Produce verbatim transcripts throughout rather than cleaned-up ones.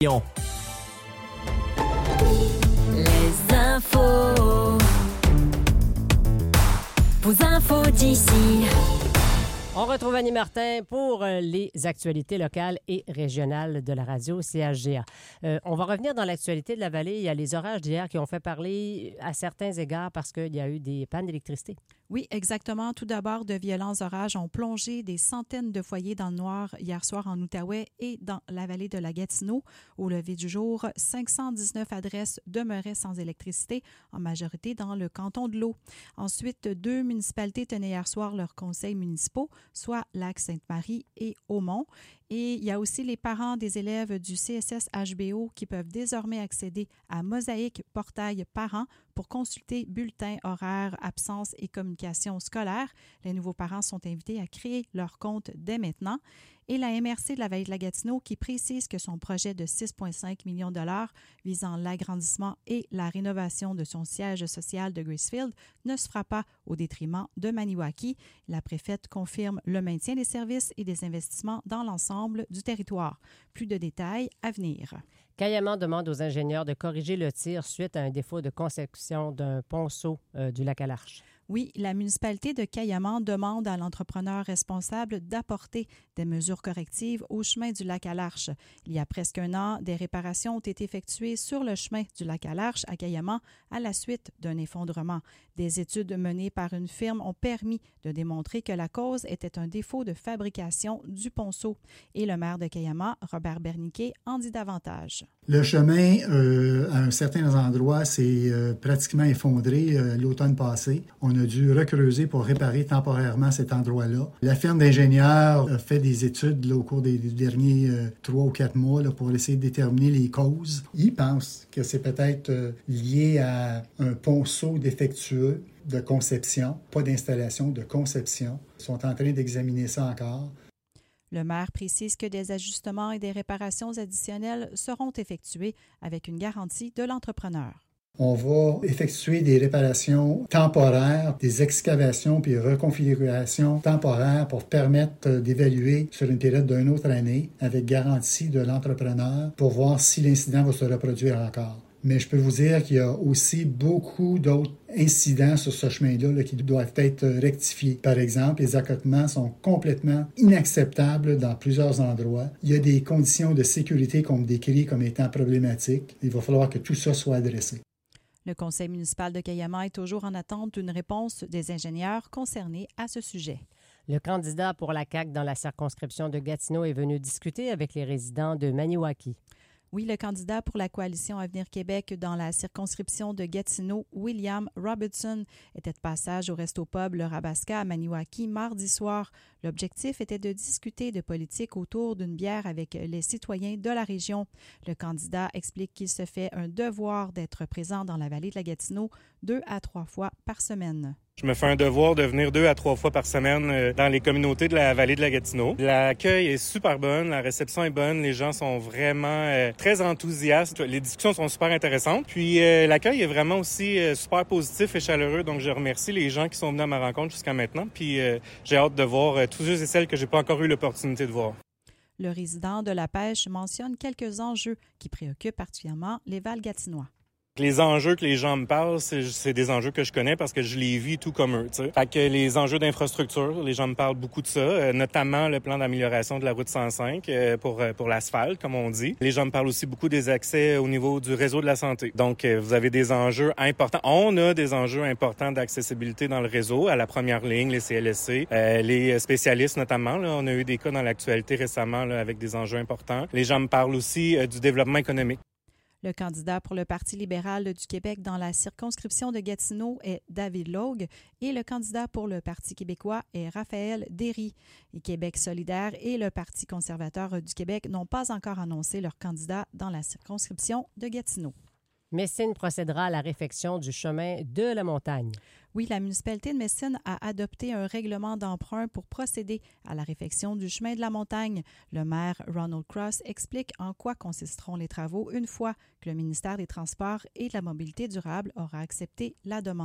Les infos. Vos infos d'ici. On retrouve Annie Martin pour les actualités locales et régionales de la radio C H G A. Euh, on va revenir dans l'actualité de la vallée. Il y a les orages d'hier qui ont fait parler à certains égards parce qu'il y a eu des pannes d'électricité. Oui, exactement. Tout d'abord, de violents orages ont plongé des centaines de foyers dans le noir hier soir en Outaouais et dans la vallée de la Gatineau. Au lever du jour, cinq cent dix-neuf adresses demeuraient sans électricité, en majorité dans le canton de l'Eau. Ensuite, deux municipalités tenaient hier soir leurs conseils municipaux, soit Lac-Sainte-Marie et Aumont. Et il y a aussi les parents des élèves du C S S H B O qui peuvent désormais accéder à Mosaïque Portail Parents pour consulter bulletins, horaires, absences et communication scolaire. Les nouveaux parents sont invités à créer leur compte dès maintenant. Et la M R C de la Vallée de la Gatineau qui précise que son projet de six virgule cinq millions de dollars visant l'agrandissement et la rénovation de son siège social de Gracefield ne se fera pas au détriment de Maniwaki. La préfète confirme le maintien des services et des investissements dans l'ensemble du territoire. Plus de détails à venir. Caillaman demande aux ingénieurs de corriger le tir suite à un défaut de conception d'un ponceau euh, du lac à l'Arche. Oui, la municipalité de Caillaman demande à l'entrepreneur responsable d'apporter des mesures correctives au chemin du lac à l'Arche. Il y a presque un an, des réparations ont été effectuées sur le chemin du lac à l'Arche à Caillaman à la suite d'un effondrement. Des études menées par une firme ont permis de démontrer que la cause était un défaut de fabrication du ponceau. Et le maire de Caillaman, Robert Berniquet, en dit davantage. Le chemin, euh, à un certain endroit, s'est euh, pratiquement effondré euh, l'automne passé. On a dû recreuser pour réparer temporairement cet endroit-là. La firme d'ingénieurs a fait des études là, au cours des derniers euh, trois ou quatre mois là, pour essayer de déterminer les causes. Ils pensent que c'est peut-être euh, lié à un ponceau défectueux de conception, pas d'installation, de conception. Ils sont en train d'examiner ça encore. Le maire précise que des ajustements et des réparations additionnelles seront effectués avec une garantie de l'entrepreneur. On va effectuer des réparations temporaires, des excavations puis reconfigurations temporaires pour permettre d'évaluer sur une période d'une autre année avec garantie de l'entrepreneur pour voir si l'incident va se reproduire encore. Mais je peux vous dire qu'il y a aussi beaucoup d'autres incidents sur ce chemin-là là, qui doivent être rectifiés. Par exemple, les accotements sont complètement inacceptables dans plusieurs endroits. Il y a des conditions de sécurité qu'on décrit comme étant problématiques. Il va falloir que tout ça soit adressé. Le conseil municipal de Caillaman est toujours en attente d'une réponse des ingénieurs concernés à ce sujet. Le candidat pour la C A Q dans la circonscription de Gatineau est venu discuter avec les résidents de Maniwaki. Oui, le candidat pour la coalition Avenir Québec dans la circonscription de Gatineau, William Robertson, était de passage au Resto Pub Le Rabasca à Maniwaki mardi soir. L'objectif était de discuter de politique autour d'une bière avec les citoyens de la région. Le candidat explique qu'il se fait un devoir d'être présent dans la vallée de la Gatineau deux à trois fois par semaine. Je me fais un devoir de venir deux à trois fois par semaine dans les communautés de la vallée de la Gatineau. L'accueil est super bonne, la réception est bonne, les gens sont vraiment euh, très enthousiastes, les discussions sont super intéressantes. Puis euh, l'accueil est vraiment aussi euh, super positif et chaleureux, donc je remercie les gens qui sont venus à ma rencontre jusqu'à maintenant. Puis euh, j'ai hâte de voir euh, tous ceux et celles que j'ai pas encore eu l'opportunité de voir. Le résident de La Pêche mentionne quelques enjeux qui préoccupent particulièrement les Val-Gatinois. Les enjeux que les gens me parlent, c'est, c'est des enjeux que je connais parce que je les vis tout comme eux. T'sais. Fait que les enjeux d'infrastructure, les gens me parlent beaucoup de ça, euh, notamment le plan d'amélioration de la route cent cinq euh, pour pour l'asphalte, comme on dit. Les gens me parlent aussi beaucoup des accès au niveau du réseau de la santé. Donc, euh, vous avez des enjeux importants. On a des enjeux importants d'accessibilité dans le réseau, à la première ligne, les C L S C, euh, les spécialistes notamment. Là, on a eu des cas dans l'actualité récemment là, avec des enjeux importants. Les gens me parlent aussi euh, du développement économique. Le candidat pour le Parti libéral du Québec dans la circonscription de Gatineau est David Logue et le candidat pour le Parti québécois est Raphaël Derry. Et Québec solidaire et le Parti conservateur du Québec n'ont pas encore annoncé leur candidat dans la circonscription de Gatineau. Messine procédera à la réfection du chemin de la montagne. Oui, la municipalité de Messine a adopté un règlement d'emprunt pour procéder à la réfection du chemin de la montagne. Le maire Ronald Cross explique en quoi consisteront les travaux une fois que le ministère des Transports et de la Mobilité durable aura accepté la demande.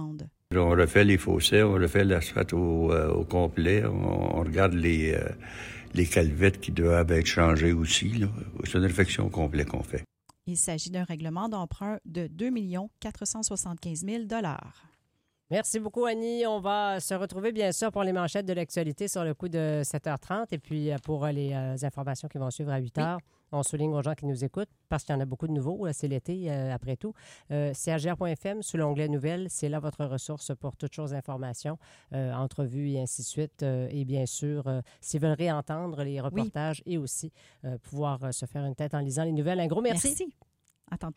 On refait les fossés, on refait l'asphalte au, euh, au complet, on, on regarde les, euh, les calvettes qui doivent être changées aussi. Là. C'est une réflexion complète qu'on fait. Il s'agit d'un règlement d'emprunt de deux millions quatre cent soixante-quinze mille dollars. Merci beaucoup, Annie. On va se retrouver, bien sûr, pour les manchettes de l'actualité sur le coup de sept heures trente et puis pour les euh, informations qui vont suivre à huit heures. Oui. On souligne aux gens qui nous écoutent parce qu'il y en a beaucoup de nouveaux. C'est l'été, euh, après tout. Euh, C H G R point F M, sous l'onglet Nouvelles, c'est là votre ressource pour toutes choses informations, euh, entrevues et ainsi de suite. Euh, et bien sûr, euh, s'ils veulent réentendre les reportages oui. et aussi euh, pouvoir euh, se faire une tête en lisant les nouvelles. Un gros merci. Merci. À tantôt.